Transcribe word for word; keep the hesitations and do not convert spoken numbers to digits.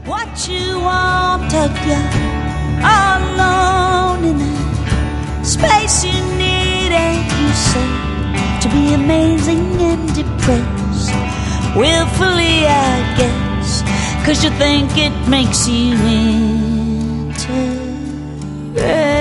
what you wanted, you're all alone in that space you need, and you say to be amazing and depressed, willfully I guess, 'cause you think it makes you interesting.